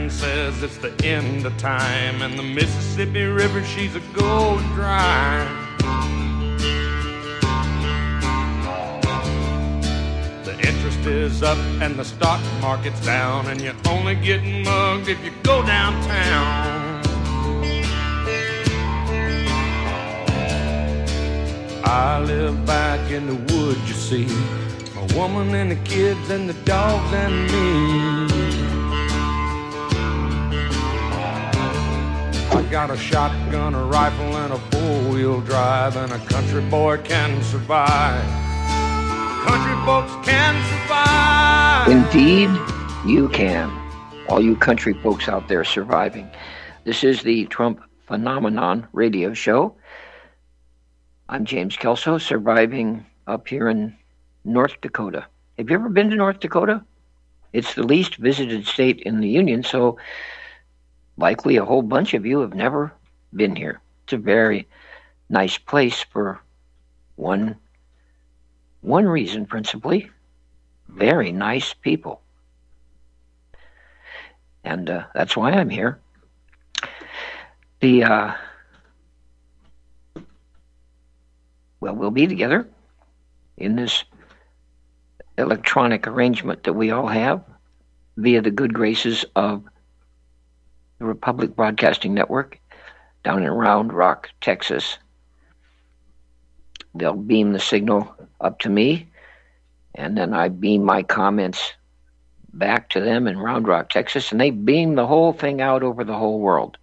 man says it's the end of time, and the Mississippi River, she's a going dry. The interest is up and the stock market's down, and you're only getting mugged if you go downtown. I live back in the woods, you see, my woman and the kids and the dogs and me. I got a shotgun, a rifle, and a four-wheel drive, and a country boy can survive. Country folks can survive. Indeed, you can. All you country folks out there surviving. This is the Trump Phenomenon radio show. I'm James Kelso, surviving up here in North Dakota. Have you ever been to North Dakota? It's the least visited state in the Union, so likely a whole bunch of you have never been here. It's a very nice place for one reason, principally. Very nice people. And that's why I'm here. We'll be together in this electronic arrangement that we all have via the good graces of the Republic Broadcasting Network down in Round Rock, Texas. They'll beam the signal up to me, and then I beam my comments back to them in Round Rock, Texas, and they beam the whole thing out over the whole world.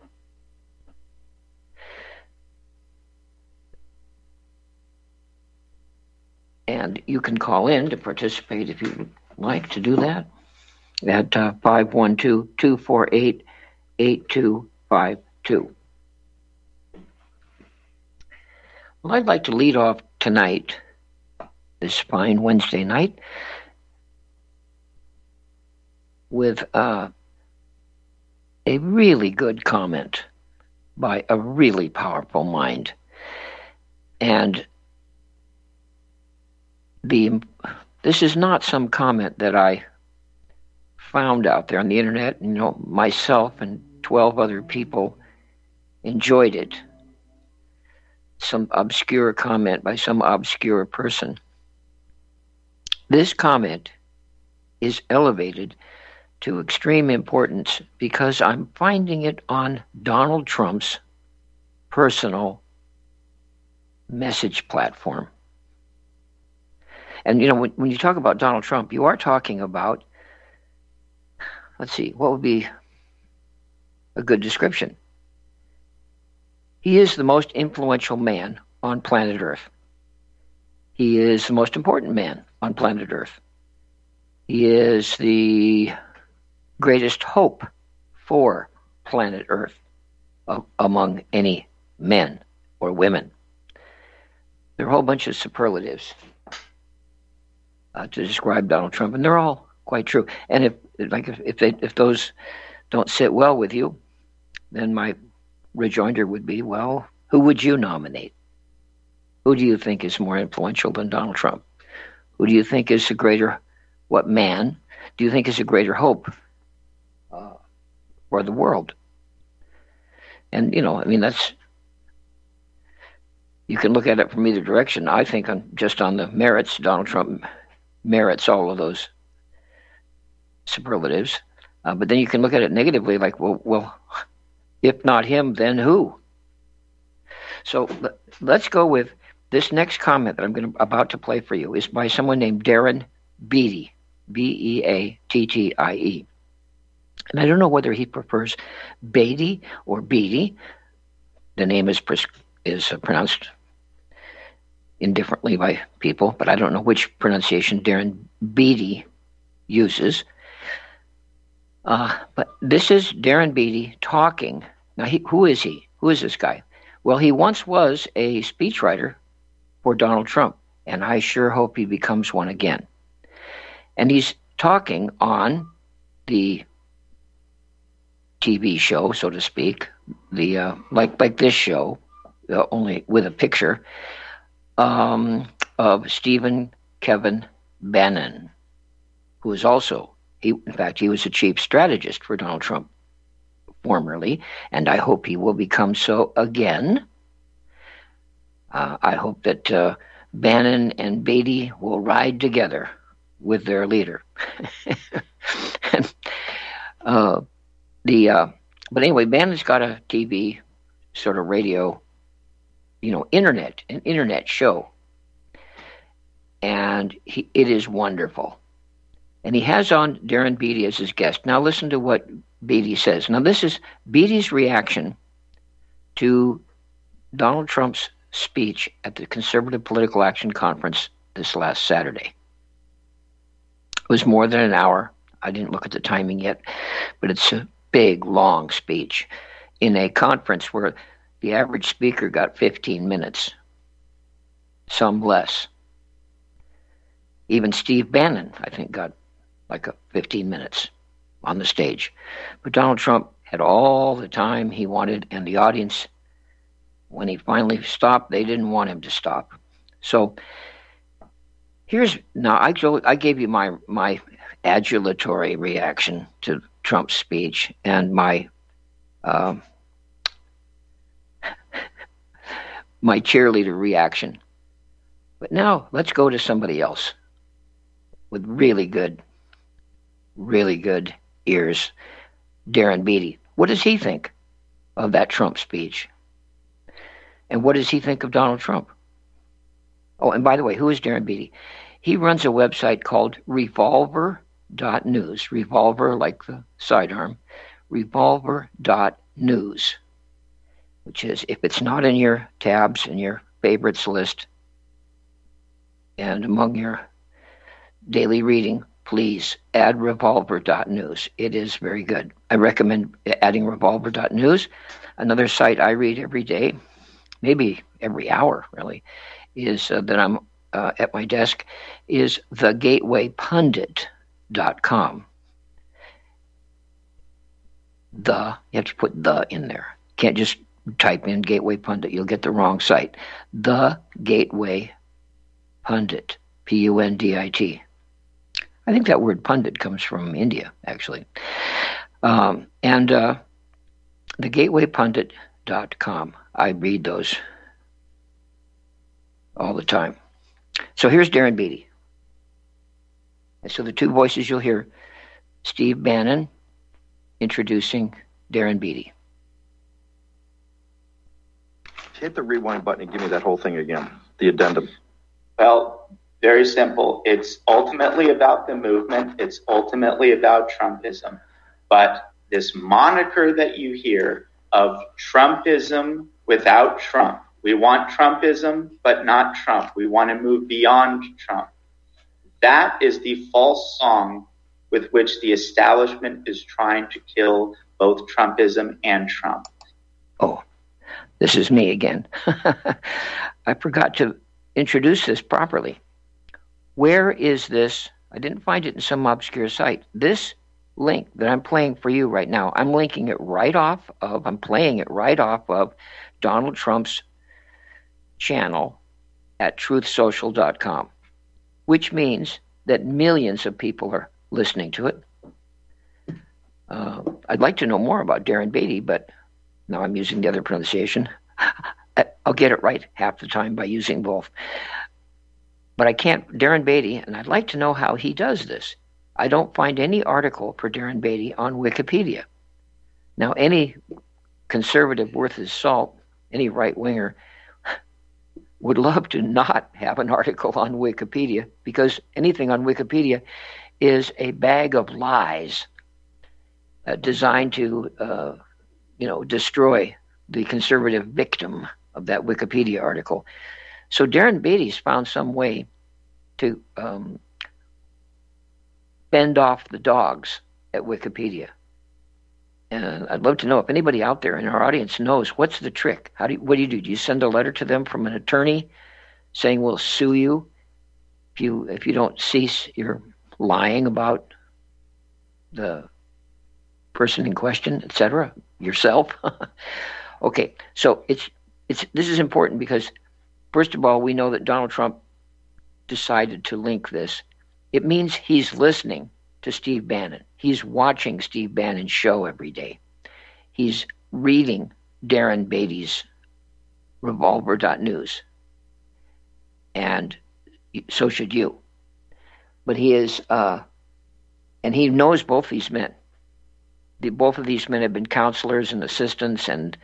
And you can call in to participate if you'd like to do that at 512-248-8252. Well, I'd like to lead off tonight, this fine Wednesday night, with a really good comment by a really powerful mind. And this is not some comment that I found out there on the internet. You know, myself and 12 other people enjoyed it. Some obscure comment by some obscure person. This comment is elevated to extreme importance because I'm finding it on Donald Trump's personal message platform. And, you know, when you talk about Donald Trump, you are talking about, let's see, what would be a good description? He is the most influential man on planet Earth. He is the most important man on planet Earth. He is the greatest hope for planet Earth among any men or women. There are a whole bunch of superlatives to describe Donald Trump, and they're all quite true. And if those don't sit well with you, then my rejoinder would be, well, who would you nominate? Who do you think is more influential than Donald Trump? Who do you think is a greater, what man do you think is a greater hope for the world? And, you know, I mean, that's, you can look at it from either direction. I think just on the merits, Donald Trump merits all of those superlatives. But then you can look at it negatively, like, well, if not him, then who? So let's go with this next comment that I'm about to play for you is by someone named Darren Beattie, Beattie. And I don't know whether he prefers Beatty or Beattie. The name is pronounced indifferently by people, but I don't know which pronunciation Darren Beattie uses. But this is Darren Beattie talking. Now, who is he? Who is this guy? Well, he once was a speechwriter for Donald Trump, and I sure hope he becomes one again. And he's talking on the TV show, so to speak, the like this show, only with a picture, of Stephen Kevin Bannon, who is also, he was a chief strategist for Donald Trump formerly, and I hope he will become so again. I hope that Bannon and Beatty will ride together with their leader. But anyway, Bannon's got a TV, sort of radio, an internet show. And it is wonderful. And he has on Darren Beatty as his guest. Now listen to what Beatty says. Now this is Beatty's reaction to Donald Trump's speech at the Conservative Political Action Conference this last Saturday. It was more than an hour. I didn't look at the timing yet, but it's a big, long speech in a conference where the average speaker got 15 minutes, some less. Even Steve Bannon, I think, got like 15 minutes on the stage. But Donald Trump had all the time he wanted, and the audience, when he finally stopped, they didn't want him to stop. So I gave you my adulatory reaction to Trump's speech and my cheerleader reaction. But now let's go to somebody else with really good ears, Darren Beatty. What does he think of that Trump speech? And what does he think of Donald Trump? Oh, and by the way, who is Darren Beatty? He runs a website called Revolver.news. Revolver, like the sidearm. Revolver.news, which is, if it's not in your tabs and your favorites list and among your daily reading, please add Revolver.news. It is very good. I recommend adding Revolver.news. Another site I read every day, maybe every hour, really, is that I'm at my desk, is thegatewaypundit.com. You have to put the in there. Can't just type in Gateway Pundit. You'll get the wrong site. The Gateway Pundit, Pundit. I think that word pundit comes from India, actually. And thegatewaypundit.com. I read those all the time. So here's Darren Beatty. And so the two voices you'll hear, Steve Bannon introducing Darren Beatty. Hit the rewind button and give me that whole thing again, the addendum. Well, very simple. It's ultimately about the movement. It's ultimately about Trumpism. But this moniker that you hear of Trumpism without Trump, we want Trumpism, but not Trump. We want to move beyond Trump. That is the false song with which the establishment is trying to kill both Trumpism and Trump. Oh, this is me again. I forgot to introduce this properly. Where is this? I didn't find it in some obscure site. This link that I'm playing for you right now, I'm playing it right off of Donald Trump's channel at truthsocial.com, which means that millions of people are listening to it. I'd like to know more about Darren Beatty, but now I'm using the other pronunciation. I'll get it right half the time by using both. But I can't, Darren Beatty, and I'd like to know how he does this. I don't find any article for Darren Beatty on Wikipedia. Now, any conservative worth his salt, any right-winger, would love to not have an article on Wikipedia, because anything on Wikipedia is a bag of lies designed to, destroy the conservative victim of that Wikipedia article. So Darren Beatty's found some way to fend off the dogs at Wikipedia. And I'd love to know if anybody out there in our audience knows what's the trick. What do you do? Do you send a letter to them from an attorney saying we'll sue you if you don't cease your lying about the person in question, etc., yourself? Okay, so this is important because, first of all, we know that Donald Trump decided to link this. It means he's listening to Steve Bannon. He's watching Steve Bannon's show every day. he's reading Darren Beatty's Revolver.news. And so should you. But he is, and he knows both these men. Both of these men have been counselors and assistants and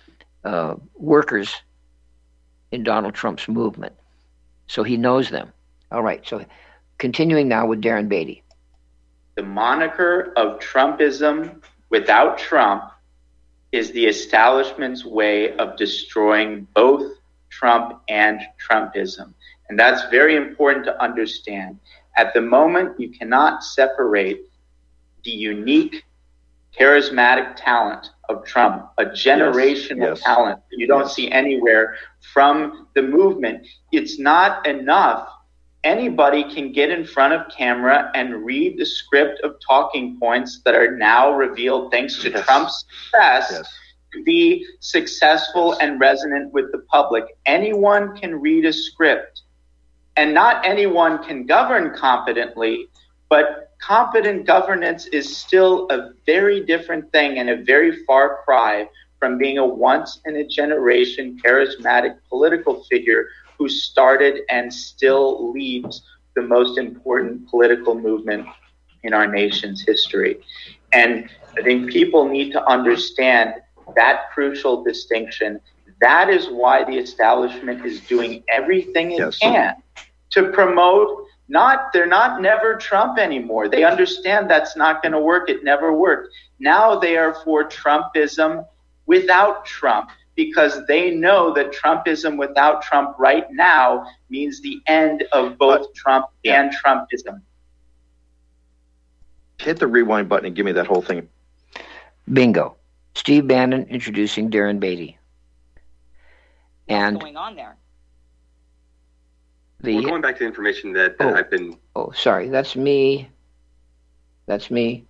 workers in Donald Trump's movement. So he knows them. All right, so continuing now with Darren Beatty. The moniker of Trumpism without Trump is the establishment's way of destroying both Trump and Trumpism. And that's very important to understand. At the moment, you cannot separate the unique, charismatic talent of Trump, a generational talent that you don't see anywhere from the movement. It's not enough. Anybody can get in front of camera and read the script of talking points that are now revealed thanks to Trump's success to be successful and resonant with the public. Anyone can read a script, and not anyone can govern competently, but competent governance is still a very different thing and a very far cry from being a once-in-a-generation charismatic political figure who started and still leads the most important political movement in our nation's history. And I think people need to understand that crucial distinction. That is why the establishment is doing everything it can to promote they're not never Trump anymore. They understand that's not going to work. It never worked. Now they are for Trumpism without Trump, because they know that Trumpism without Trump right now means the end of both Trump and Trumpism. Hit the rewind button and give me that whole thing. Bingo. Steve Bannon introducing Darren Beatty. And what's going on there? We're going back to the information that I've been... Oh, sorry. That's me. Sorry.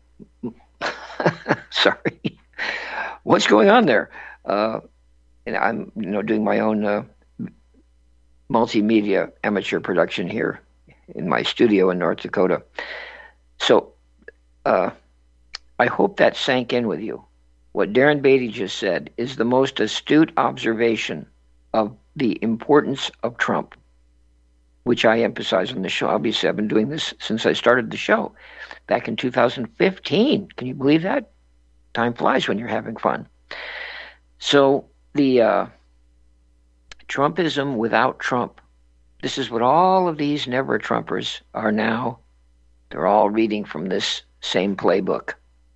What's going on there? And I'm doing my own multimedia amateur production here in my studio in North Dakota. So I hope that sank in with you. What Darren Beatty just said is the most astute observation of the importance of Trump, which I emphasize on the show. Obviously, I've been doing this since I started the show back in 2015. Can you believe that? Time flies when you're having fun. So the Trumpism without Trump, this is what all of these never-Trumpers are now. They're all reading from this same playbook.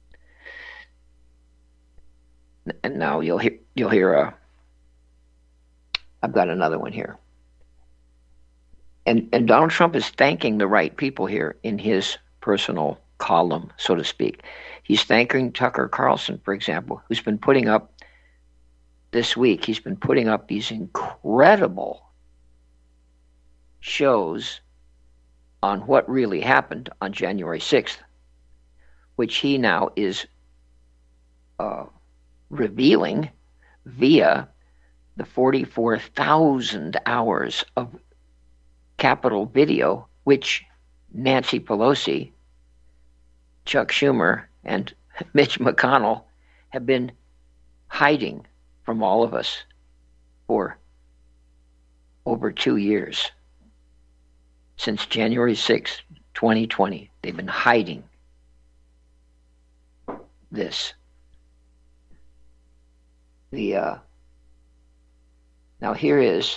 And now you'll hear I've got another one here. And Donald Trump is thanking the right people here in his personal column, so to speak. He's thanking Tucker Carlson, for example, who's been putting up this week, he's been putting up these incredible shows on what really happened on January 6th, which he now is revealing via the 44,000 hours of Capitol video, which Nancy Pelosi, Chuck Schumer, and Mitch McConnell have been hiding from all of us for over 2 years. Since January 6, 2020, they've been hiding this. Now here is...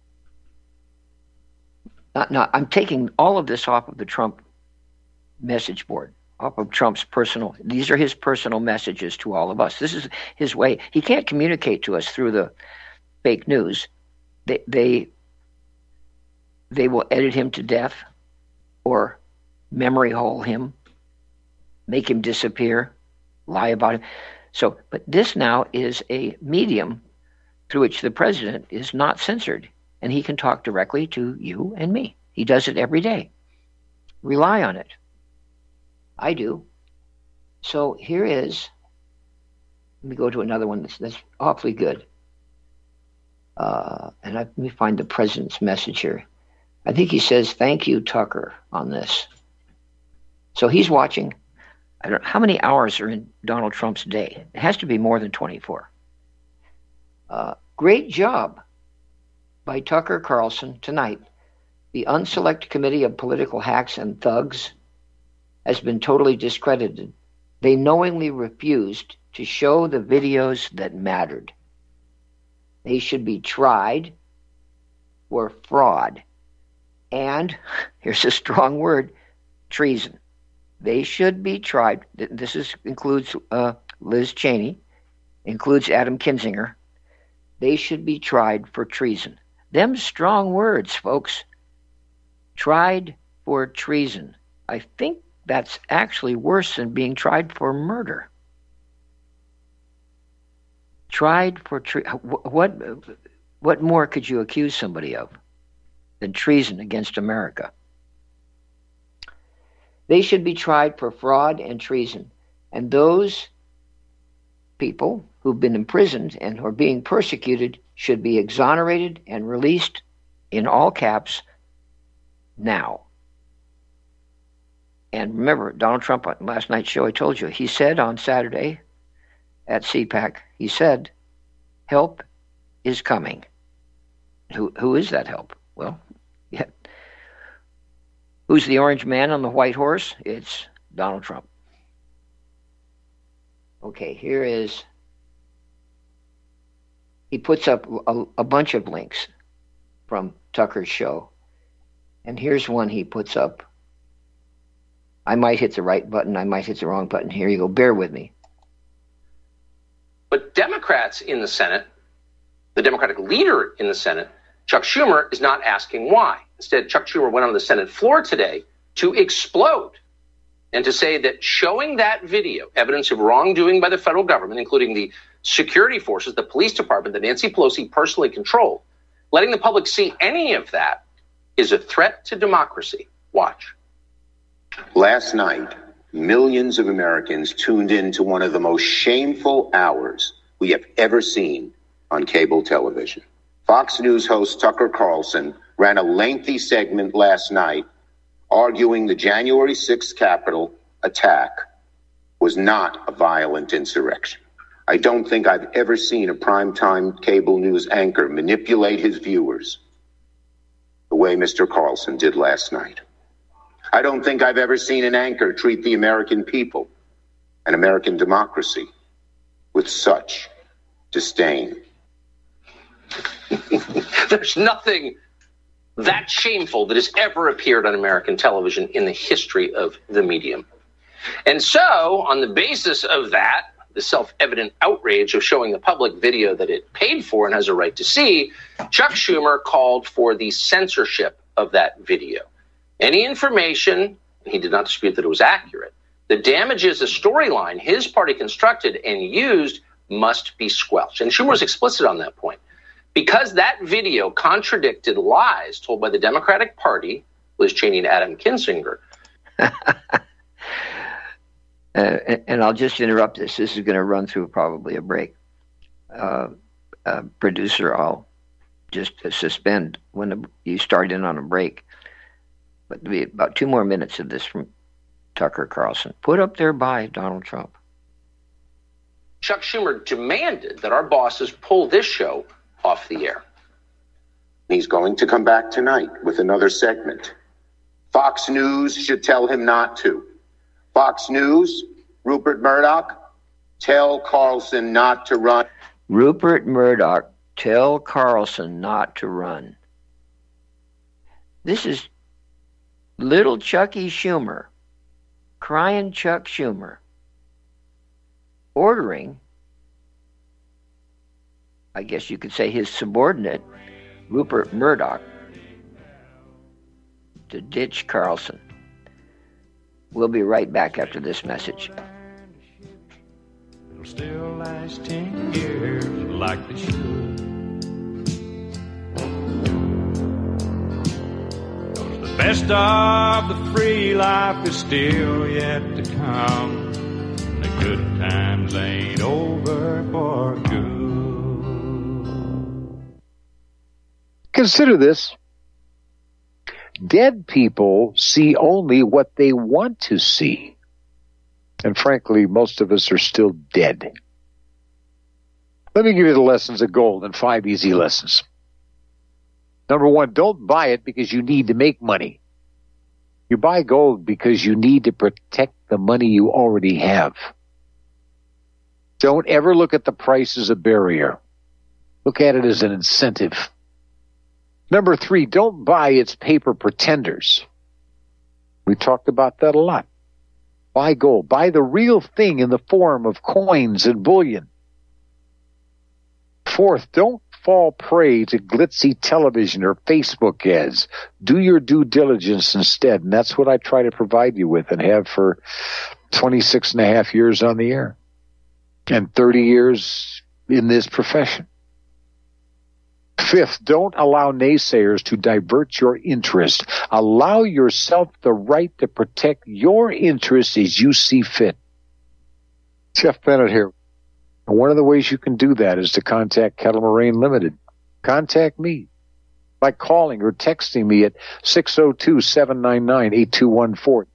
I'm taking all of this off of the Trump message board, off of Trump's personal. These are his personal messages to all of us. This is his way. He can't communicate to us through the fake news. They will edit him to death or memory hole him, make him disappear, lie about him. So, but this now is a medium through which the president is not censored. And he can talk directly to you and me. He does it every day. Rely on it. I do. So here is, let me go to another one that's awfully good. Let me find the president's message here. I think he says, "Thank you, Tucker," on this. So he's watching. I don't know, how many hours are in Donald Trump's day? It has to be more than 24. Great job by Tucker Carlson tonight. The Unselect Committee of Political Hacks and Thugs has been totally discredited. They knowingly refused to show the videos that mattered. They should be tried for fraud. And, here's a strong word, treason. They should be tried. Includes Liz Cheney, includes Adam Kinzinger. They should be tried for treason. Them strong words, folks. Tried for treason. I think that's actually worse than being tried for murder. Tried for what more could you accuse somebody of than treason against America? They should be tried for fraud and treason. And those people who've been imprisoned and who are being persecuted should be exonerated and released, in all caps, now. And remember, Donald Trump on last night's show, I told you, he said on Saturday at CPAC, he said, help is coming. Who is that help? Well, yeah. Who's the orange man on the white horse? It's Donald Trump. Okay, here is, he puts up a bunch of links from Tucker's show. And here's one he puts up. I might hit the right button, I might hit the wrong button. Here you go, bear with me. But Democrats in the Senate, the Democratic leader in the Senate, Chuck Schumer, is not asking why. Instead, Chuck Schumer went on the Senate floor today to explode and to say that showing that video, evidence of wrongdoing by the federal government, including the security forces, the police department that Nancy Pelosi personally controlled, letting the public see any of that is a threat to democracy. Watch. Last night, millions of Americans tuned in to one of the most shameful hours we have ever seen on cable television. Fox News host Tucker Carlson ran a lengthy segment last night arguing the January 6th Capitol attack was not a violent insurrection. I don't think I've ever seen a primetime cable news anchor manipulate his viewers the way Mr. Carlson did last night. I don't think I've ever seen an anchor treat the American people and American democracy with such disdain. There's nothing that shameful that has ever appeared on American television in the history of the medium. And so, on the basis of that, the self-evident outrage of showing the public video that it paid for and has a right to see, Chuck Schumer called for the censorship of that video. Any information, and he did not dispute that it was accurate, that damages the storyline his party constructed and used must be squelched. And Schumer was explicit on that point. Because that video contradicted lies told by the Democratic Party, Liz Cheney and Adam Kinzinger. And I'll just interrupt this. This is going to run through probably a break. Producer, I'll just suspend when you start in on a break. But there'll be about 2 more minutes of this from Tucker Carlson, put up there by Donald Trump. Chuck Schumer demanded that our bosses pull this show off the air. He's going to come back tonight with another segment. Fox News should tell him not to. Fox News, Rupert Murdoch, tell Carlson not to run. Rupert Murdoch, tell Carlson not to run. This is little Chucky Schumer, crying Chuck Schumer, ordering, I guess you could say his subordinate, Rupert Murdoch, to ditch Carlson. We'll be right back after this message. It'll still last 10 years like they should. 'Cause the best of the free life is still yet to come. And the good times ain't over for good. Consider this. Dead people see only what they want to see. And frankly, most of us are still dead. Let me give you the lessons of gold in 5 easy lessons. Number 1, don't buy it because you need to make money. You buy gold because you need to protect the money you already have. Don't ever look at the price as a barrier. Look at it as an incentive. Number 3, don't buy its paper pretenders. We talked about that a lot. Buy gold. Buy the real thing in the form of coins and bullion. 4th, don't fall prey to glitzy television or Facebook ads. Do your due diligence instead, and that's what I try to provide you with and have for 26 and a half years on the air and 30 years in this profession. 5th, don't allow naysayers to divert your interest. Allow yourself the right to protect your interests as you see fit. Jeff Bennett here. One of the ways you can do that is to contact Kettle Moraine Limited. Contact me by calling or texting me at 602-799-8214.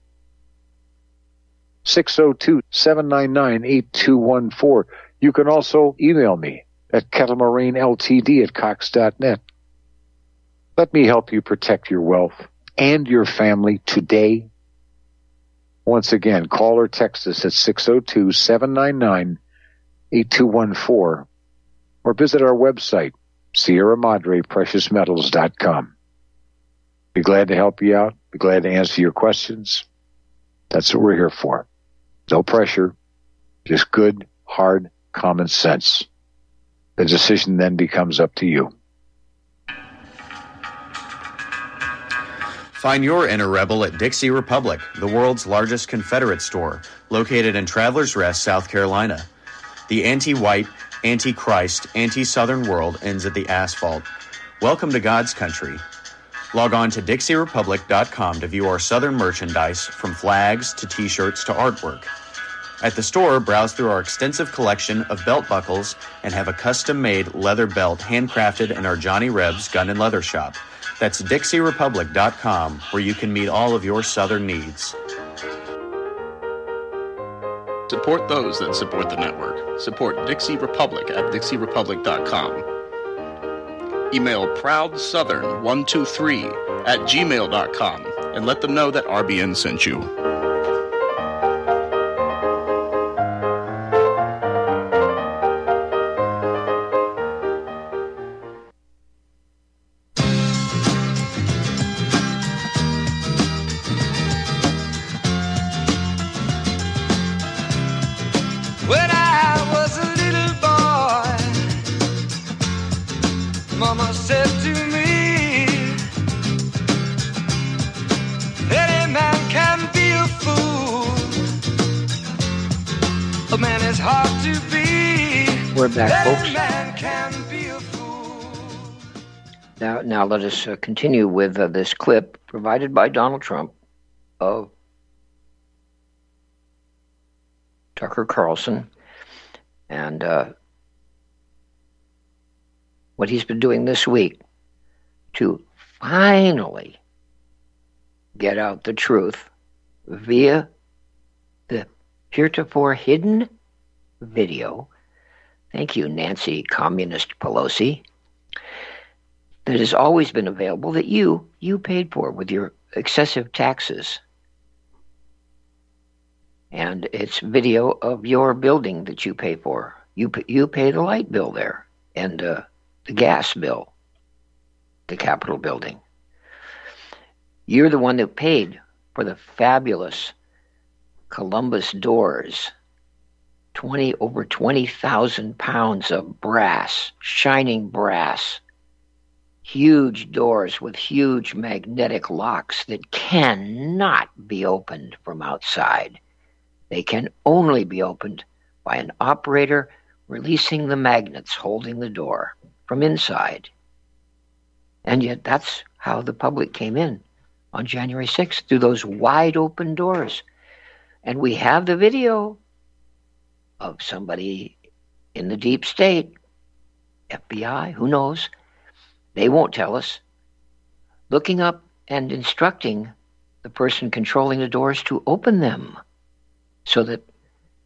602-799-8214. You can also email me at kettlemoraineLTD@cox.net. Let me help you protect your wealth and your family today. Once again, call or text us at 602-799-8214 or visit our website, Sierra Madre PreciousMetals.com. Be glad to help you out. Be glad to answer your questions. That's what we're here for. No pressure, just good, hard, common sense. The decision then becomes up to you. Find your inner rebel at Dixie Republic, the world's largest Confederate store, located in Travelers Rest, South Carolina. The anti-white, anti-Christ, anti-Southern world ends at the asphalt. Welcome to God's country. Log on to DixieRepublic.com to view our Southern merchandise, from flags to T-shirts to artwork. At the store, browse through our extensive collection of belt buckles and have a custom-made leather belt handcrafted in our Johnny Rebs Gun and Leather Shop. That's DixieRepublic.com, where you can meet all of your Southern needs. Support those that support the network. Support Dixie Republic at DixieRepublic.com. Email ProudSouthern123@gmail.com and let them know that RBN sent you. Mama said to me, any man can be a fool. A man is hard to be. We're back, folks. Any man can be a fool. Now let us continue with this clip provided by Donald Trump of Tucker Carlson and what he's been doing this week to finally get out the truth via the heretofore hidden video. Thank you, Nancy Communist Pelosi. That has always been available, that you paid for with your excessive taxes. And it's video of your building that you pay for. You pay the light bill there and the gas bill, the Capitol building. You're the one that paid for the fabulous Columbus doors. Over 20,000 pounds of brass, shining brass. Huge doors with huge magnetic locks that cannot be opened from outside. They can only be opened by an operator releasing the magnets holding the door from inside. And yet that's how the public came in on January 6th, through those wide open doors. And we have the video of somebody in the deep state, FBI, who knows, they won't tell us, looking up and instructing the person controlling the doors to open them so that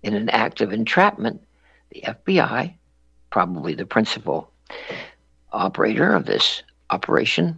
in an act of entrapment, the FBI, probably the principal operator of this operation,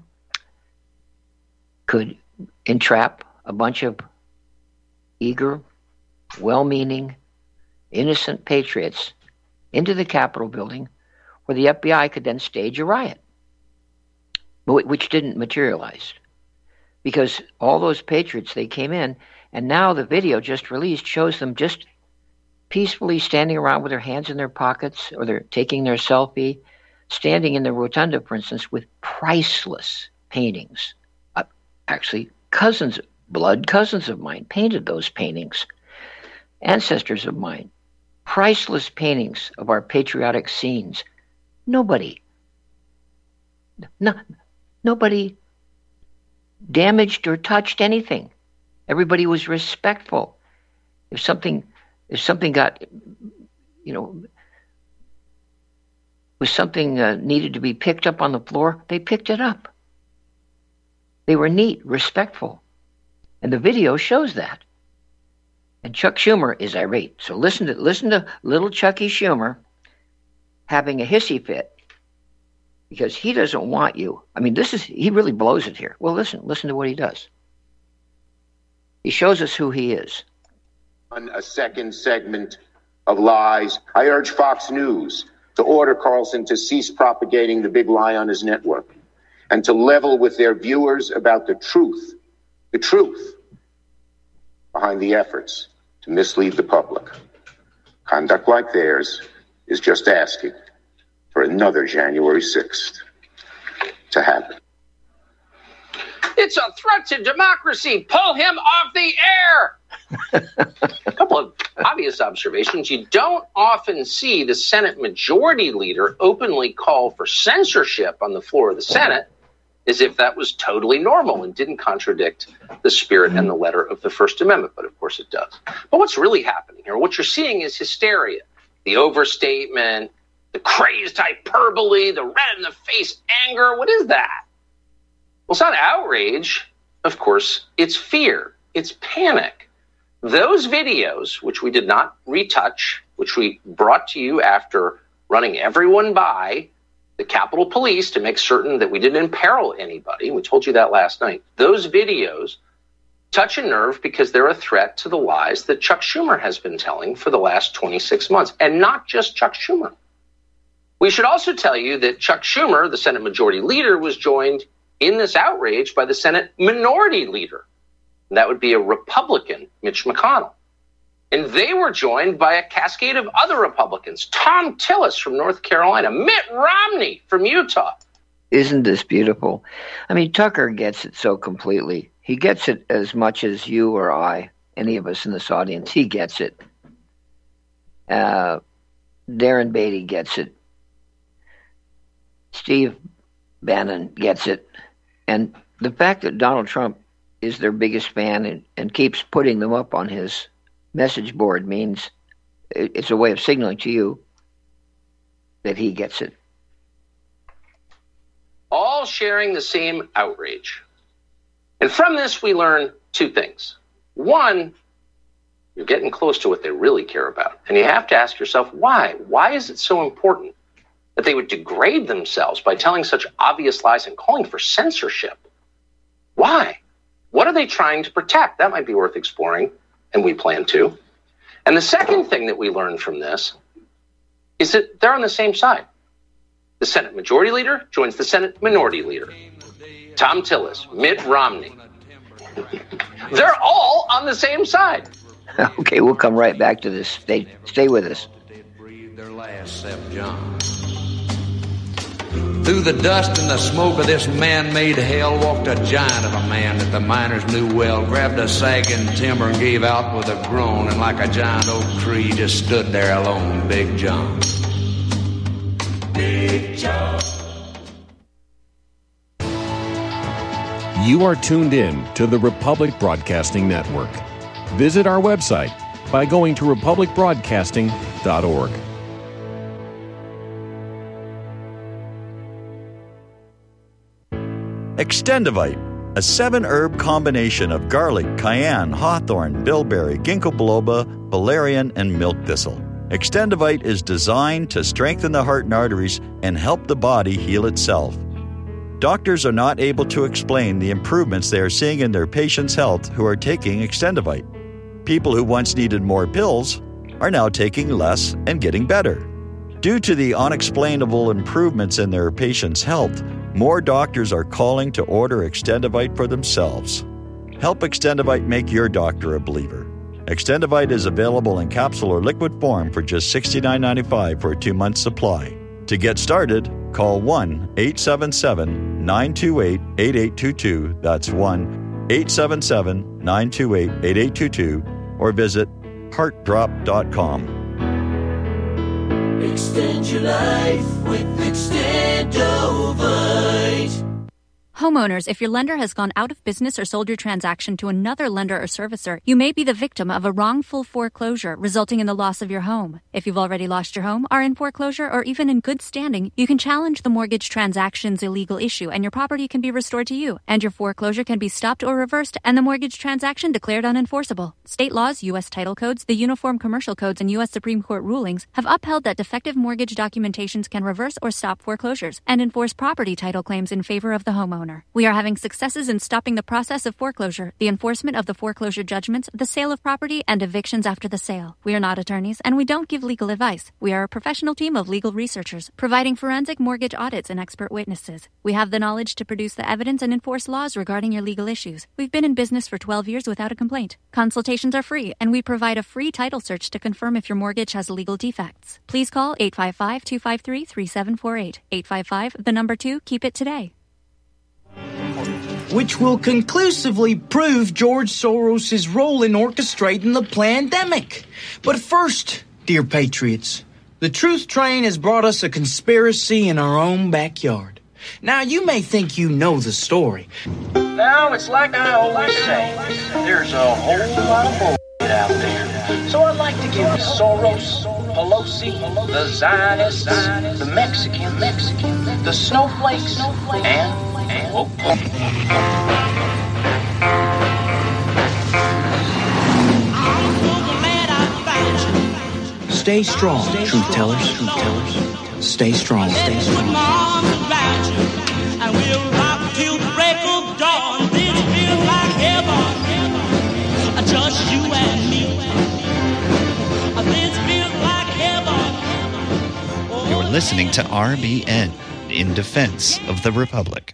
could entrap a bunch of eager, well-meaning, innocent patriots into the Capitol building where the FBI could then stage a riot, which didn't materialize. Because all those patriots, they came in, and now the video just released shows them just peacefully standing around with their hands in their pockets, or they're taking their selfie, standing in the rotunda, for instance, with priceless paintings. Actually, blood cousins of mine painted those paintings. Ancestors of mine. Priceless paintings of our patriotic scenes. Nobody damaged or touched anything. Everybody was respectful. If something got, was something needed to be picked up on the floor, they picked it up. They were neat, respectful. And the video shows that. And Chuck Schumer is irate. So listen to little Chucky Schumer having a hissy fit because he doesn't want you. I mean, he really blows it here. Well, listen to what he does. He shows us who he is. On a second segment of lies, I urge Fox News to order Carlson to cease propagating the big lie on his network and to level with their viewers about the truth behind the efforts to mislead the public. Conduct like theirs is just asking for another January 6th to happen. It's a threat to democracy. Pull him off the air. A couple of obvious observations. You don't often see the Senate Majority Leader openly call for censorship on the floor of the Senate, as if that was totally normal and didn't contradict the spirit and the letter of the First Amendment. But of course it does. But what's really happening here, what you're seeing is hysteria, the overstatement, the crazed hyperbole, the red-in-the-face anger. What is that? Well, it's not outrage. Of course, it's fear. It's panic. Those videos, which we did not retouch, which we brought to you after running everyone by the Capitol Police to make certain that we didn't imperil anybody. We told you that last night. Those videos touch a nerve because they're a threat to the lies that Chuck Schumer has been telling for the last 26 months, and not just Chuck Schumer. We should also tell you that Chuck Schumer, the Senate Majority Leader, was joined in this outrage by the Senate Minority Leader. And that would be a Republican, Mitch McConnell. And they were joined by a cascade of other Republicans. Tom Tillis from North Carolina, Mitt Romney from Utah. Isn't this beautiful? I mean, Tucker gets it so completely. He gets it as much as you or I, any of us in this audience. He gets it. Darren Beatty gets it. Steve Bannon gets it. And the fact that Donald Trump is their biggest fan and keeps putting them up on his message board means it's a way of signaling to you that he gets it. All sharing the same outrage. And from this, we learn two things. One, you're getting close to what they really care about. And you have to ask yourself, why? Why is it so important that they would degrade themselves by telling such obvious lies and calling for censorship? Why? What are they trying to protect? That might be worth exploring, and we plan to. And the second thing that we learned from this is that they're on the same side. The Senate Majority Leader joins the Senate Minority Leader. Tom Tillis, Mitt Romney. They're all on the same side. Okay, we'll come right back to this. Stay with us. Through the dust and the smoke of this man-made hell walked a giant of a man that the miners knew well, grabbed a sagging timber and gave out with a groan, and like a giant oak tree just stood there alone, Big John. Big John. You are tuned in to the Republic Broadcasting Network. Visit our website by going to republicbroadcasting.org. Extendivite, a 7-herb combination of garlic, cayenne, hawthorn, bilberry, ginkgo biloba, valerian, and milk thistle. Extendivite is designed to strengthen the heart and arteries and help the body heal itself. Doctors are not able to explain the improvements they are seeing in their patients' health who are taking Extendivite. People who once needed more pills are now taking less and getting better. Due to the unexplainable improvements in their patients' health, more doctors are calling to order Extendivite for themselves. Help Extendivite make your doctor a believer. Extendivite is available in capsule or liquid form for just $69.95 for a 2-month supply. To get started, call 1-877-928-8822. That's 1-877-928-8822. Or visit heartdrop.com. Extend your life with Extendovite. Homeowners, if your lender has gone out of business or sold your transaction to another lender or servicer, you may be the victim of a wrongful foreclosure, resulting in the loss of your home. If you've already lost your home, are in foreclosure, or even in good standing, you can challenge the mortgage transaction's illegal issue, and your property can be restored to you, and your foreclosure can be stopped or reversed, and the mortgage transaction declared unenforceable. State laws, U.S. title codes, the Uniform Commercial Codes, and U.S. Supreme Court rulings have upheld that defective mortgage documentations can reverse or stop foreclosures and enforce property title claims in favor of the homeowner. We are having successes in stopping the process of foreclosure, the enforcement of the foreclosure judgments, the sale of property, and evictions after the sale. We are not attorneys, and we don't give legal advice. We are a professional team of legal researchers, providing forensic mortgage audits and expert witnesses. We have the knowledge to produce the evidence and enforce laws regarding your legal issues. We've been in business for 12 years without a complaint. Consultations are free, and we provide a free title search to confirm if your mortgage has legal defects. Please call 855-253-3748. 855, 2, keep it today. Which will conclusively prove George Soros' role in orchestrating the pandemic. But first, dear patriots, the truth train has brought us a conspiracy in our own backyard. Now, you may think you know the story. Now, it's like I always say, there's a whole lot of bullshit out there. So I'd like to give Soros, Pelosi, the Zionists, the Mexican, the snowflakes, and Stay strong, truth tellers. Stay strong. And we'll rock till the break of dawn. This feels like heaven. Just you and me. This feels like heaven. You're listening to RBN, in defense of the Republic.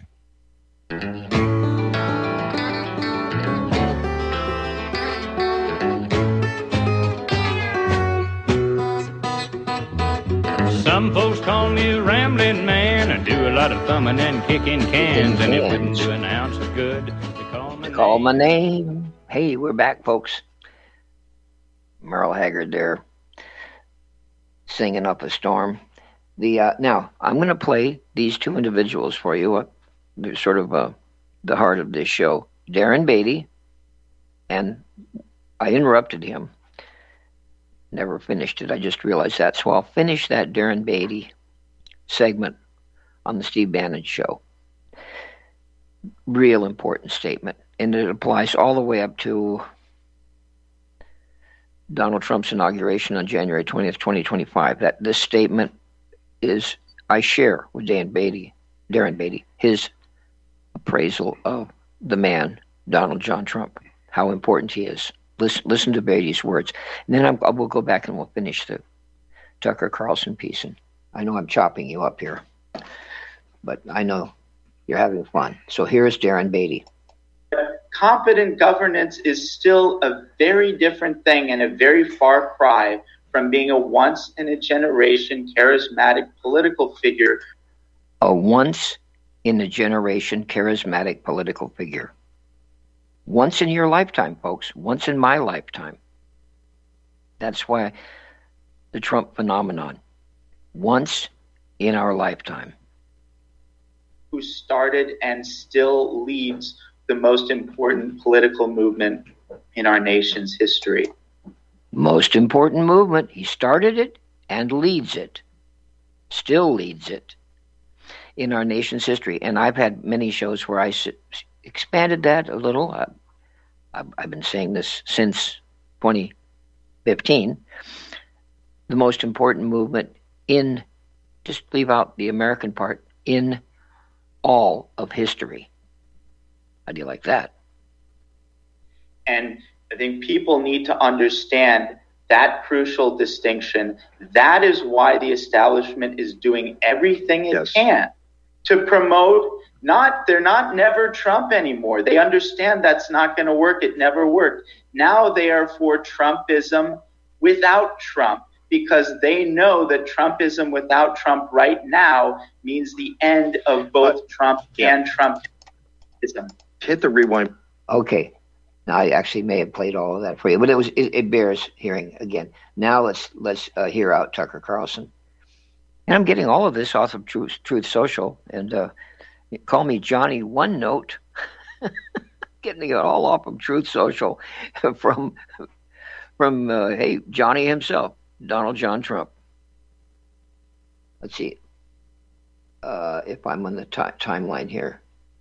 Some folks call me a rambling man. I do a lot of thumbing and kicking cans, and it wouldn't do an ounce of good to call my name. Hey, we're back, folks. Merle Haggard there, singing up a storm. Now, I'm going to play these two individuals for you. They're sort of the heart of this show. Darren Beatty, and I interrupted him. Never finished it. I just realized that. So I'll finish that Darren Beatty segment on the Steve Bannon Show. Real important statement. And it applies all the way up to Donald Trump's inauguration on January 20th, 2025. That this statement is, I share with Darren Beatty, his appraisal of the man, Donald John Trump, how important he is. Listen to Beatty's words. And then I will go back and we'll finish the Tucker Carlson piece. And I know I'm chopping you up here, but I know you're having fun. So here's Darren Beatty. Competent governance is still a very different thing and a very far cry from being a once-in-a-generation charismatic political figure. A once-in-a-generation charismatic political figure. Once in your lifetime, folks. Once in my lifetime. That's why the Trump phenomenon. Once in our lifetime. Who started and still leads the most important political movement in our nation's history. Most important movement. He started it and leads it. Still leads it in our nation's history. And I've had many shows where I expanded that a little. I've been saying this since 2015. The most important movement just leave out the American part, in all of history. How do you like that? And I think people need to understand that crucial distinction. That is why the establishment is doing everything it can to promote. They're not never Trump anymore. They understand that's not going to work. It never worked. Now they are for Trumpism without Trump, because they know that Trumpism without Trump right now means the end of both Trump and Trumpism. Hit the rewind. Okay. Now, I actually may have played all of that for you, but it bears hearing again. Now let's hear out Tucker Carlson. And I'm getting all of this off of Truth Social, and call me Johnny One Note. Getting it all off of Truth Social from hey, Johnny himself, Donald John Trump. Let's see if I'm on the timeline here.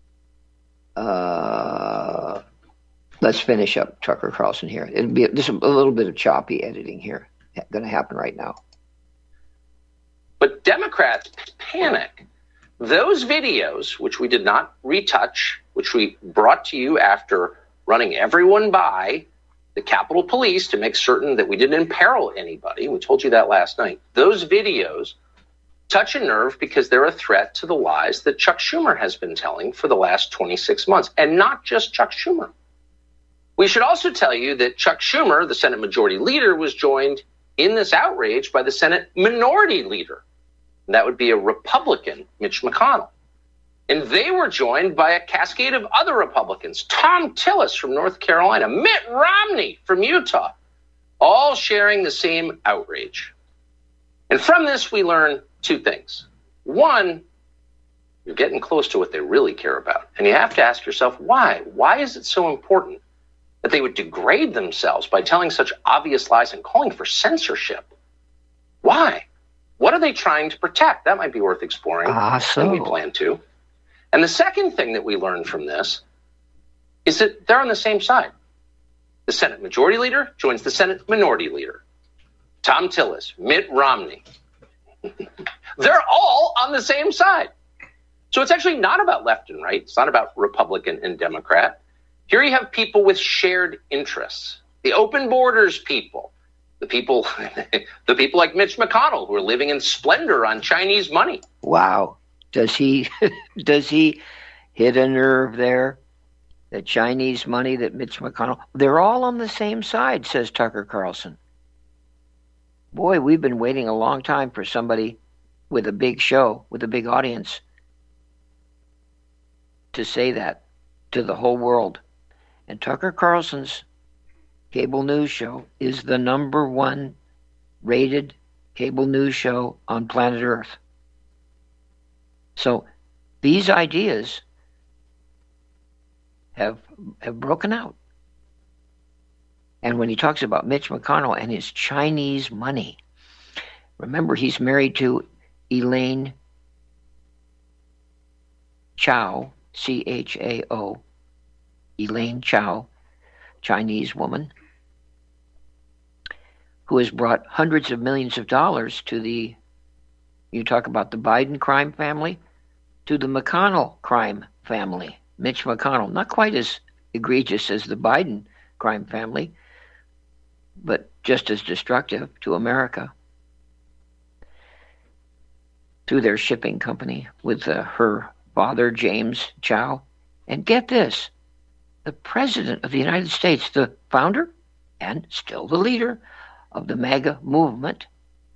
Let's finish up Tucker Carlson here. It'll be just a little bit of choppy editing here. Going to happen right now. But Democrats panic. Those videos, which we did not retouch, which we brought to you after running everyone by the Capitol Police to make certain that we didn't imperil anybody. We told you that last night. Those videos touch a nerve because they're a threat to the lies that Chuck Schumer has been telling for the last 26 months. And not just Chuck Schumer. We should also tell you that Chuck Schumer, the Senate Majority Leader, was joined in this outrage by the Senate Minority Leader. And that would be a Republican, Mitch McConnell. And they were joined by a cascade of other Republicans, Tom Tillis from North Carolina, Mitt Romney from Utah, all sharing the same outrage. And from this, we learn two things. One, you're getting close to what they really care about. And you have to ask yourself, why? Why is it so important that they would degrade themselves by telling such obvious lies and calling for censorship? Why? What are they trying to protect? That might be worth exploring. And we plan to. And the second thing that we learned from this is that they're on the same side. The Senate Majority Leader joins the Senate Minority Leader. Tom Tillis, Mitt Romney. They're all on the same side. So it's actually not about left and right. It's not about Republican and Democrat. Here you have people with shared interests. The open borders people. The people like Mitch McConnell, who are living in splendor on Chinese money. Wow. Does he hit a nerve there? The Chinese money that Mitch McConnell, they're all on the same side, says Tucker Carlson. Boy, we've been waiting a long time for somebody with a big show, with a big audience, to say that to the whole world. And Tucker Carlson's cable news show is the #1 rated cable news show on planet Earth. So these ideas have broken out. And when he talks about Mitch McConnell and his Chinese money, remember he's married to Elaine Chao, C-H-A-O, Elaine Chao, Chinese woman, who has brought hundreds of millions of dollars to you talk about the Biden crime family, to the McConnell crime family. Mitch McConnell, not quite as egregious as the Biden crime family, but just as destructive to America, through their shipping company with her father, James Chao. And get this, the President of the United States, the founder and still the leader of the MAGA movement,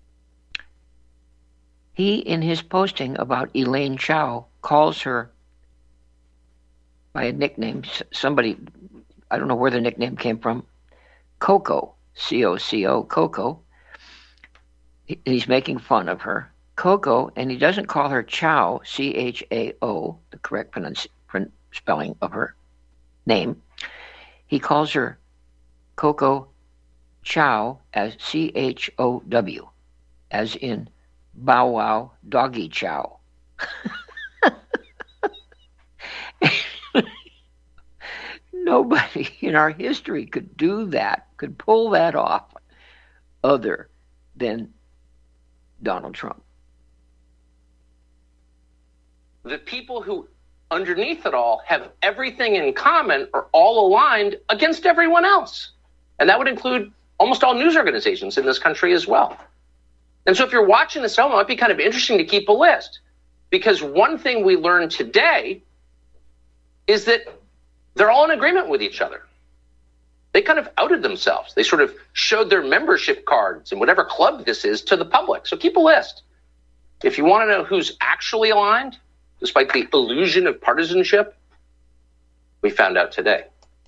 he, in his posting about Elaine Chao, calls her by a nickname. Somebody, I don't know where the nickname came from, Coco, C-O-C-O, Coco. He's making fun of her, Coco, and he doesn't call her Chao, C-H-A-O, the correct spelling of her name. He calls her Coco Chow as C-H-O-W, as in Bow Wow Doggy Chow. Nobody in our history could do that, could pull that off, other than Donald Trump. The people who, underneath it all, have everything in common are all aligned against everyone else. And that would include almost all news organizations in this country as well. And so if you're watching this film, it might be kind of interesting to keep a list. Because one thing we learned today is that they're all in agreement with each other. They kind of outed themselves. They sort of showed their membership cards in whatever club this is to the public. So keep a list. If you want to know who's actually aligned, despite the illusion of partisanship, we found out today.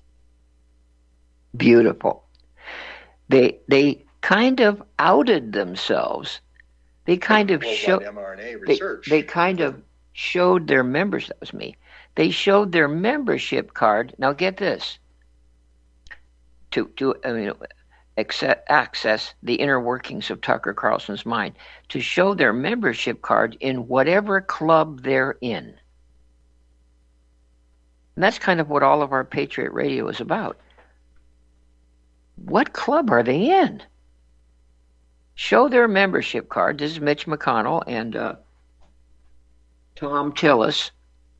Beautiful. They kind of outed themselves. They kind of showed mRNA research. They kind of showed their members. That was me. They showed their membership card. Now get this. To access the inner workings of Tucker Carlson's mind, to show their membership card in whatever club they're in. And that's kind of what all of our Patriot Radio is about. What club are they in? Show their membership card. This is Mitch McConnell and Tom Tillis,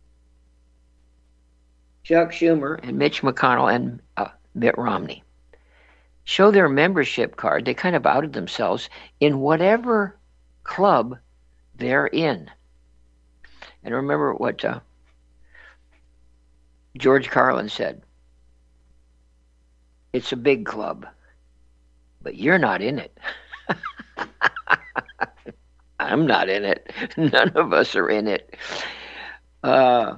Chuck Schumer, and Mitch McConnell and Mitt Romney. Show their membership card. They kind of outed themselves in whatever club they're in. And remember what George Carlin said. It's a big club, but you're not in it. I'm not in it. None of us are in it. All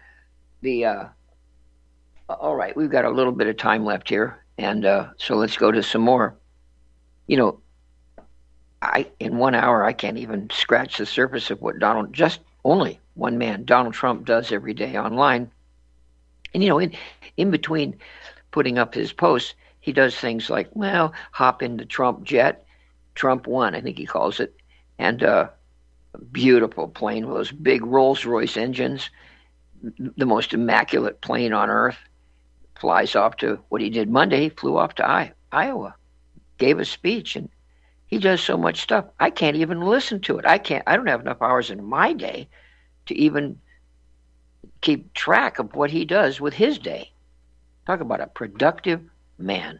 right, we've got a little bit of time left here, and so let's go to some more. You know, in 1 hour, I can't even scratch the surface of what just only one man, Donald Trump, does every day online. And, you know, in between putting up his posts, he does things like, well, hop into Trump jet, Trump One, I think he calls it, and a beautiful plane with those big Rolls-Royce engines, the most immaculate plane on earth, flies off to what he did Monday. He flew off to Iowa, gave a speech, and he does so much stuff. I can't even listen to it. I don't have enough hours in my day to even keep track of what he does with his day. Talk about a productive man.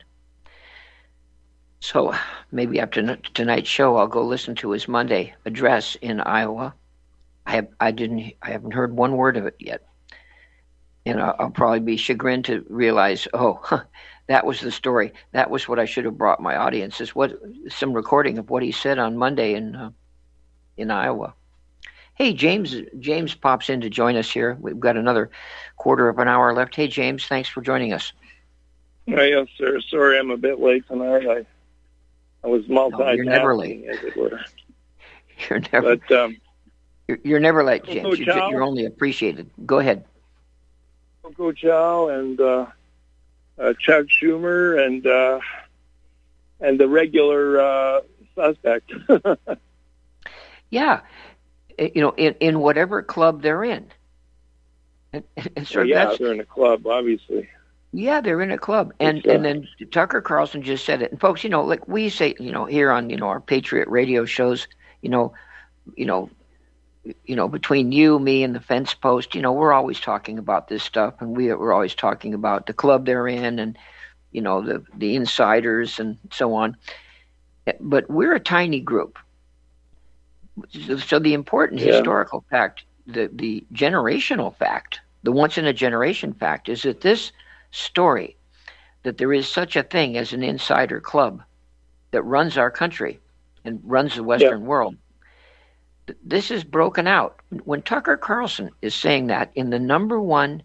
So maybe after tonight's show, I'll go listen to his Monday address in Iowa. I haven't heard one word of it yet, and I'll probably be chagrined to realize, that was the story. That was what I should have brought my audience. Is some recording of what he said on Monday in Iowa. Hey, James pops in to join us here. We've got another quarter of an hour left. Hey, James, thanks for joining us. Yes, sir. Sorry I'm a bit late tonight. I was multitasking, you're never late. As it were. You're never. But, you're never late, James. You're only appreciated. Go ahead. Coco Chow and Chuck Schumer and the regular suspect. Yeah, you know, in whatever club they're in. And so they're in a club, obviously. Yeah, they're in a club, and then Tucker Carlson just said it. And folks, you know, like we say, you know, here on our Patriot Radio shows, you know, between you, me, and the Fence Post, you know, we're always talking about this stuff, and we're always talking about the club they're in, and you know, the insiders and so on. But we're a tiny group, so the important historical fact, the generational fact, the once in a generation fact, is that this story, that there is such a thing as an insider club that runs our country and runs the Western world. This is broken out. When Tucker Carlson is saying that in the number one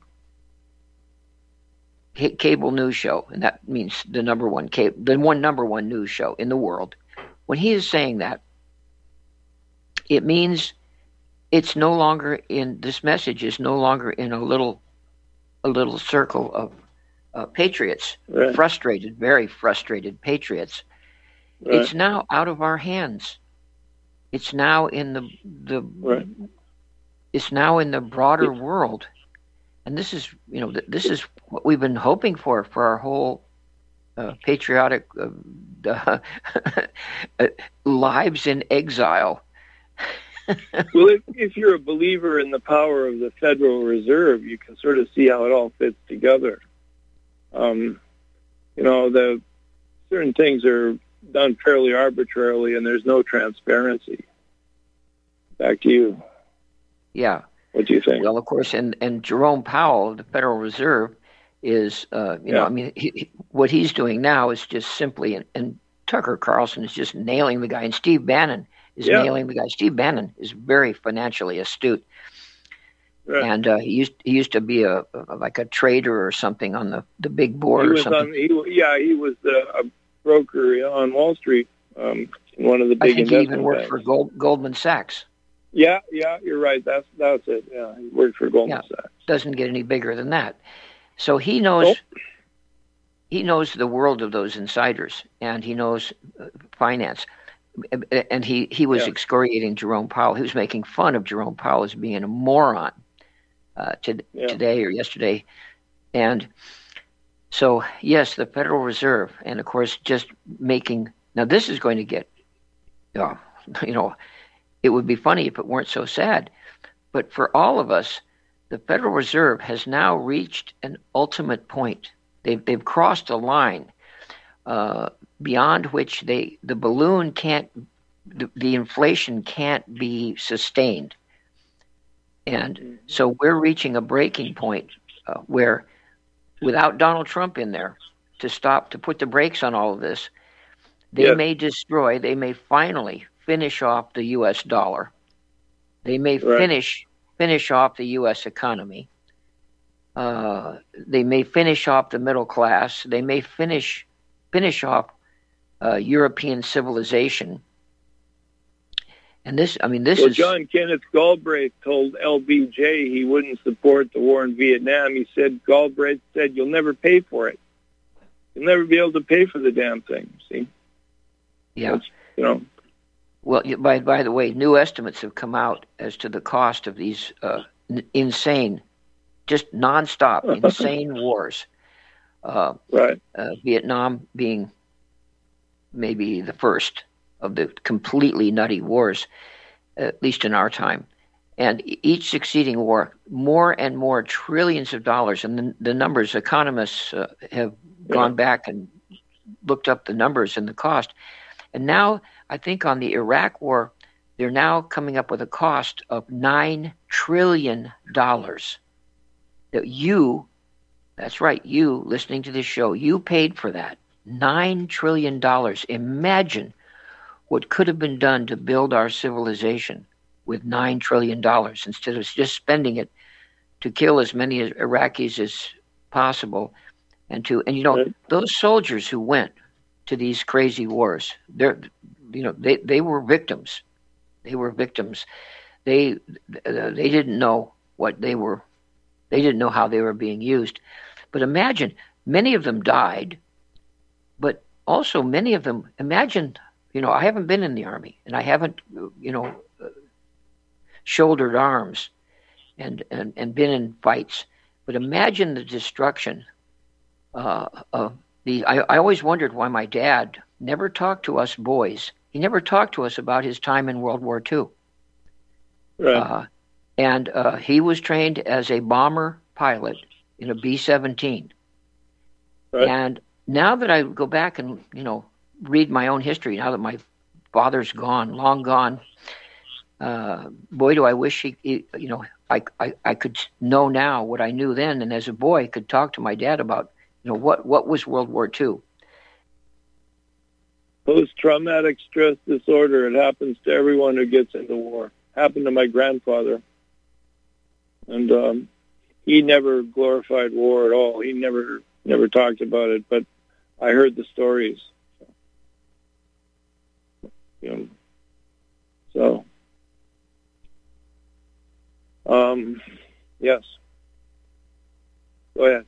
cable news show, and that means the number one news show in the world, when he is saying that, it means it's no longer this message is no longer in a little circle of patriots, very frustrated patriots. Right. It's now out of our hands. It's now in the it's now in the broader world, And this is, this is what we've been hoping for our whole patriotic lives in exile. Well, if you're a believer in the power of the Federal Reserve, you can sort of see how it all fits together. The certain things are done fairly arbitrarily, and there's no transparency. Back to you. Yeah. What do you think? Well, of course, and Jerome Powell, the Federal Reserve, is, what he's doing now is just simply, and Tucker Carlson is just nailing the guy, and Steve Bannon is nailing the guy. Steve Bannon is very financially astute. Right. And he used to be a trader or something on the big board or something. He was a broker on Wall Street, in one of the big investment banks. I think he even worked for Goldman Sachs. Yeah, you're right. That's it. Yeah, he worked for Goldman Sachs. Doesn't get any bigger than that. So he knows. He knows the world of those insiders, and he knows finance. And he was excoriating Jerome Powell. He was making fun of Jerome Powell as being a moron today or yesterday. And so, yes, the Federal Reserve, and of course, just making now. This is going to get, it would be funny if it weren't so sad. But for all of us, the Federal Reserve has now reached an ultimate point. They've crossed a line beyond which the balloon can't, the inflation can't be sustained. And so we're reaching a breaking point where, without Donald Trump in there to put the brakes on all of this, they may finally finish off the U.S. dollar. They may finish off the U.S. economy. They may finish off the middle class. They may finish off European civilization. And this is... John Kenneth Galbraith told LBJ he wouldn't support the war in Vietnam. He said, Galbraith said, you'll never pay for it. You'll never be able to pay for the damn thing, see? Yeah. Well, by the way, new estimates have come out as to the cost of these insane, just nonstop, insane wars. Vietnam being maybe the first of the completely nutty wars, at least in our time. And each succeeding war, more and more trillions of dollars. And the numbers, economists have gone back and looked up the numbers and the cost. And now, I think on the Iraq war, they're now coming up with a cost of $9 trillion. That that's right, you listening to this show, you paid for that. $9 trillion. Imagine what could have been done to build our civilization with $9 trillion instead of just spending it to kill as many Iraqis as possible. And those soldiers who went to these crazy wars, they were victims. They were victims. They didn't know what they were. They didn't know how they were being used. But imagine, many of them died, but also many of them, imagine, I haven't been in the Army, and I haven't, shouldered arms and been in fights. But imagine the destruction of the... I always wondered why my dad never talked to us boys. He never talked to us about his time in World War II. Right. And he was trained as a bomber pilot in a B-17. Right. And now that I go back and, read my own history, now that my father's gone, long gone, boy, do I wish I could know now what I knew then, and as a boy could talk to my dad about, what was World War II. Post-traumatic stress disorder. It happens to everyone who gets into war. Happened to my grandfather. And he never glorified war at all. He never talked about it, but I heard the stories. Yes. Go ahead.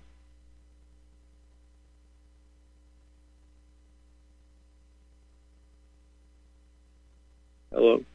Hello.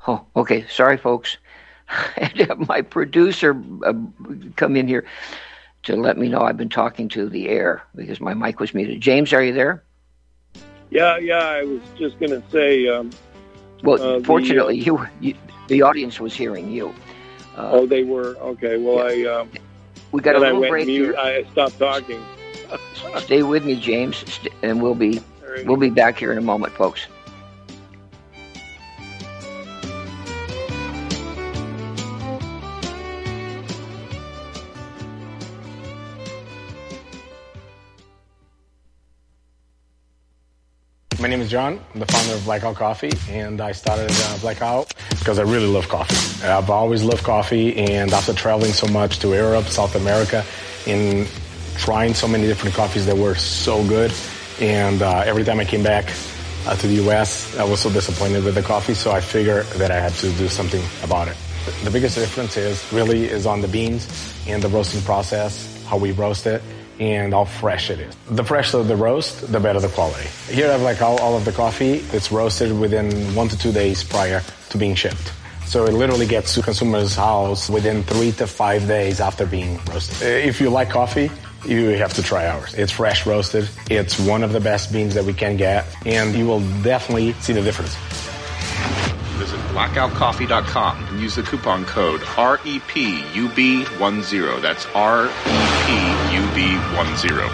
Oh, okay. Sorry, folks. I had to have my producer come in here to let me know I've been talking to the air because my mic was muted. James, are you there? Yeah. I was just going to say. Fortunately, the audience was hearing you. They were? Okay. Well, yeah. We got a little break here. I stopped talking. Stay with me, James, and we'll be back here in a moment, folks. My name is John. I'm the founder of Blackout Coffee, and I started Blackout because I really love coffee. I've always loved coffee, and after traveling so much to Europe, South America, and trying so many different coffees that were so good, and every time I came back to the U.S., I was so disappointed with the coffee, so I figured that I had to do something about it. The biggest difference is on the beans and the roasting process, how we roast it, and how fresh it is. The fresher the roast, the better the quality. Here I have all of the coffee. It's roasted within 1 to 2 days prior to being shipped. So it literally gets to consumer's house within 3 to 5 days after being roasted. If you like coffee, you have to try ours. It's fresh roasted. It's one of the best beans that we can get, and you will definitely see the difference. Visit blackoutcoffee.com and use the coupon code REPUB10. That's REPUB10.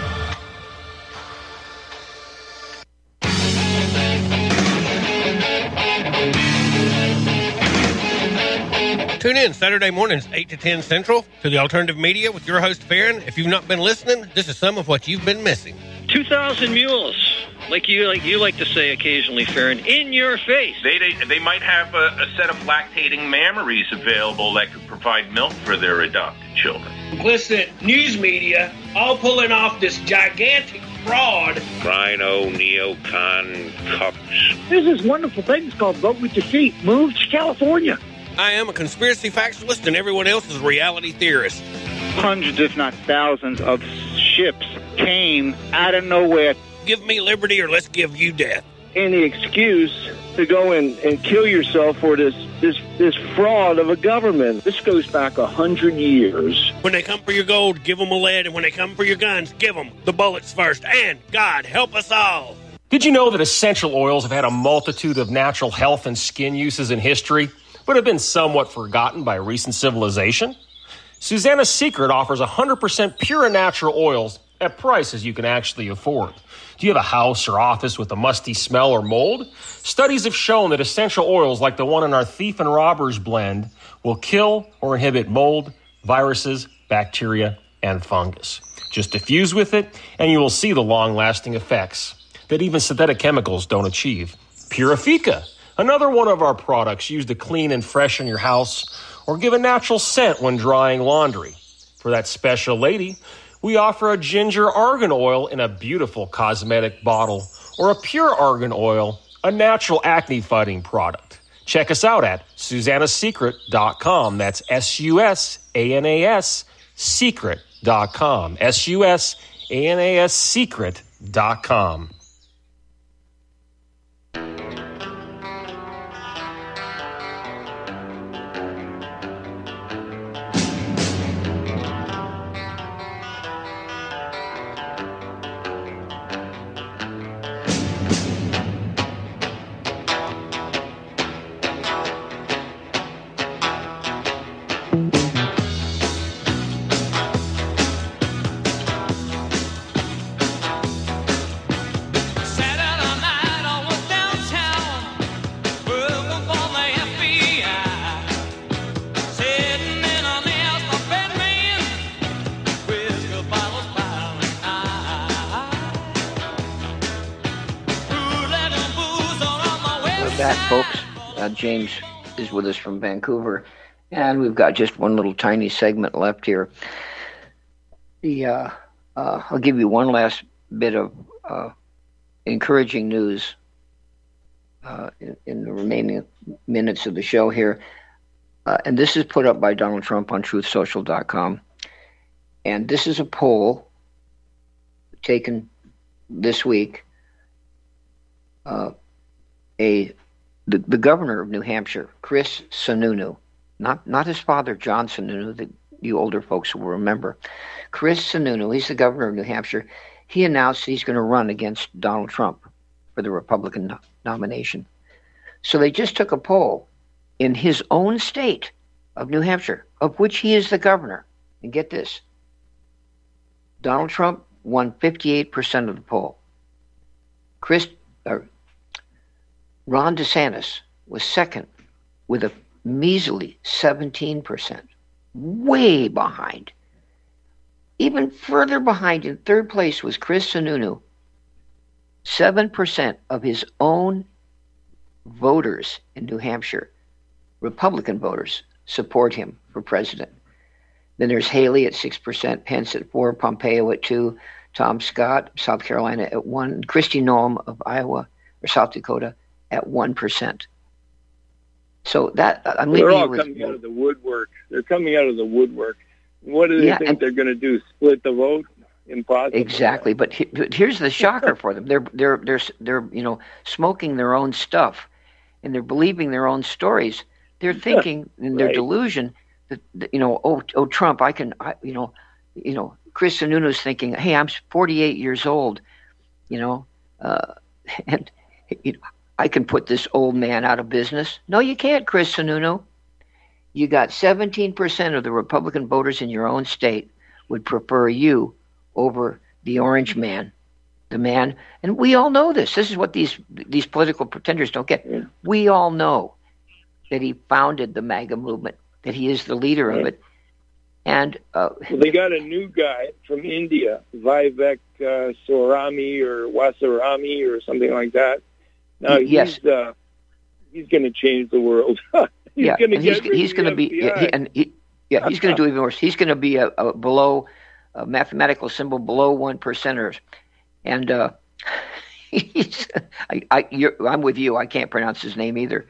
Tune in Saturday mornings, 8 to 10 Central, to the Alternative Media with your host, Farron. If you've not been listening, this is some of what you've been missing. 2,000 mules, like you like to say occasionally, Farron, in your face. They might have a set of lactating mammaries available that could provide milk for their adopted children. Complicit news media all pulling off this gigantic fraud. Rhino, neocon, cups. There's this wonderful thing. It's called Vote With Your Feet. Move to California. I am a conspiracy factualist, and everyone else is a reality theorist. Hundreds, if not thousands, of ships came out of nowhere. Give me liberty or let's give you death. Any excuse to go and kill yourself for this fraud of a government. This goes back 100 years. When they come for your gold, give them a lead, and when they come for your guns, give them the bullets first. And God help us all. Did you know that essential oils have had a multitude of natural health and skin uses in history, but have been somewhat forgotten by recent civilization? Susanna's Secret offers 100% pure and natural oils at prices you can actually afford. Do you have a house or office with a musty smell or mold? Studies have shown that essential oils like the one in our Thief and Robbers blend will kill or inhibit mold, viruses, bacteria, and fungus. Just diffuse with it, and you will see the long-lasting effects that even synthetic chemicals don't achieve. Purifica, another one of our products used to clean and freshen your house or give a natural scent when drying laundry. For that special lady, we offer a ginger argan oil in a beautiful cosmetic bottle or a pure argan oil, a natural acne-fighting product. Check us out at susannasecret.com. That's SUSANAS secret.com. SUSANAS secret.com. James is with us from Vancouver, and we've got just one little tiny segment left here. I'll give you one last bit of encouraging news in the remaining minutes of the show here. And this is put up by Donald Trump on truthsocial.com. And this is a poll taken this week. A the governor of New Hampshire, Chris Sununu, not his father, John Sununu, that you older folks will remember. Chris Sununu, he's the governor of New Hampshire. He announced he's going to run against Donald Trump for the Republican nomination. So they just took a poll in his own state of New Hampshire, of which he is the governor. And get this, Donald Trump won 58% of the poll. Ron DeSantis was second with a measly 17%, way behind. Even further behind, in third place, was Chris Sununu. 7% of his own voters in New Hampshire, Republican voters, support him for president. Then there's Haley at 6%, Pence at 4%, Pompeo at 2%, Tom Scott, South Carolina at 1%, Kristi Noem of Iowa or South Dakota at 1%. So that I'm they're leaving all coming out of the woodwork. They're coming out of the woodwork. What do they think they're going to do? Split the vote? Impossible. Exactly. But here's the shocker for them. They're smoking their own stuff, and they're believing their own stories. They're thinking in their delusion that Trump, Chris Sununu's thinking, hey, I'm 48 years old, and I can put this old man out of business. No, you can't, Chris Sununu. You got 17% of the Republican voters in your own state would prefer you over the orange man, the man. And we all know this. This is what these political pretenders don't get. Yeah. We all know that he founded the MAGA movement, that he is the leader of it. And they got a new guy from India, Vivek Sorami or Wasarami or something like that. Now he's going to change the world. He's going to be he's going to do even worse. He's going to be a mathematical symbol below 1%ers, and I'm with you. I can't pronounce his name either.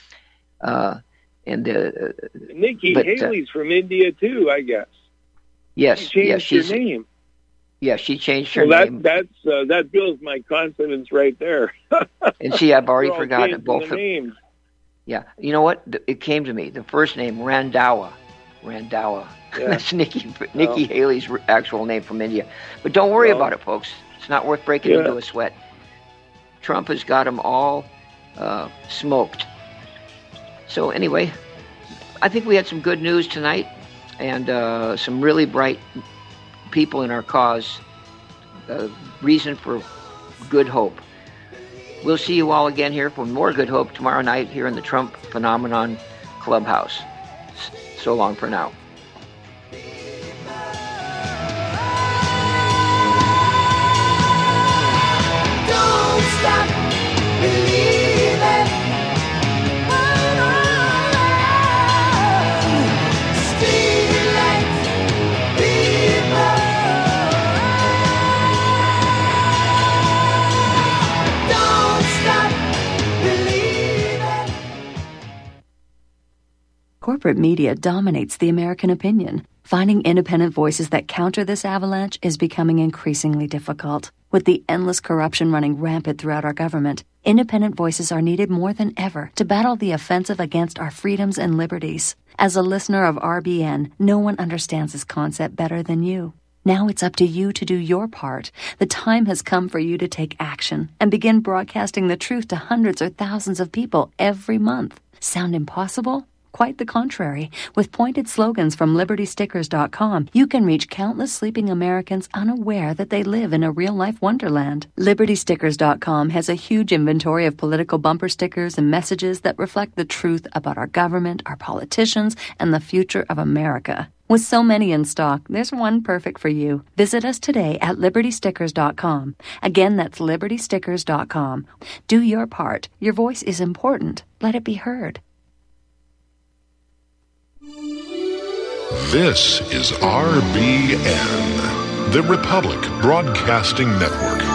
Nikki Haley's from India too, I guess. Yes, she changed her name. Yeah, she changed her name. That builds my confidence right there. And see, I've already forgotten both the names. Yeah, you know what? It came to me. The first name, Randhawa. Yeah. That's Nikki Haley's actual name from India. But don't worry about it, folks. It's not worth breaking into a sweat. Trump has got them all smoked. So anyway, I think we had some good news tonight and some really bright people in our cause. Reason for good hope. We'll see you all again here for more good hope tomorrow night here in the Trump Phenomenon Clubhouse. So long for now. Don't stop believing. Still like people. Don't stop believing. Corporate media dominates the American opinion. Finding independent voices that counter this avalanche is becoming increasingly difficult. With the endless corruption running rampant throughout our government, independent voices are needed more than ever to battle the offensive against our freedoms and liberties. As a listener of RBN, no one understands this concept better than you. Now it's up to you to do your part. The time has come for you to take action and begin broadcasting the truth to hundreds or thousands of people every month. Sound impossible? Quite the contrary. With pointed slogans from LibertyStickers.com, you can reach countless sleeping Americans unaware that they live in a real-life wonderland. LibertyStickers.com has a huge inventory of political bumper stickers and messages that reflect the truth about our government, our politicians, and the future of America. With so many in stock, there's one perfect for you. Visit us today at LibertyStickers.com. Again, that's LibertyStickers.com. Do your part. Your voice is important. Let it be heard. This is RBN, the Republic Broadcasting Network.